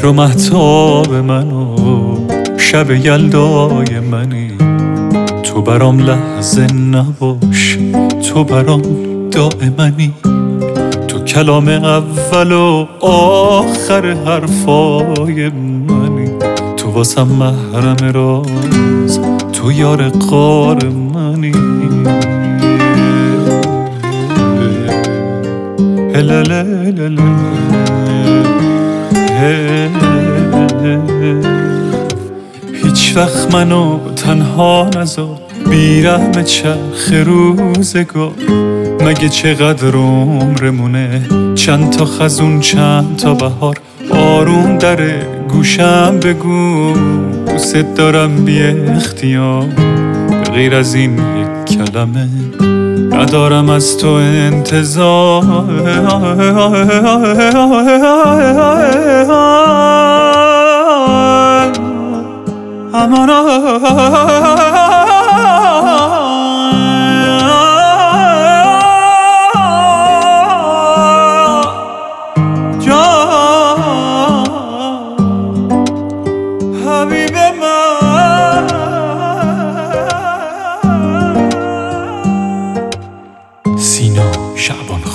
مهر و مهتاب منو شب یلدای منی. تو برام لحظه نباش، تو برام دائمنی. تو کلام اول و آخر حرفای منی. تو واسم محرم راز، تو یار غار منی. هیچ وقت منو تنها نذار، بیرحم چرخ روزگار. مگه چقدر عمرمونه، چند تا خزون چند تا بهار. آروم در گوشم بگو دوست دارم بی اختیار. به غیر از این یک کلمه ندارم از تو انتظار. حبیب من سینا شعبان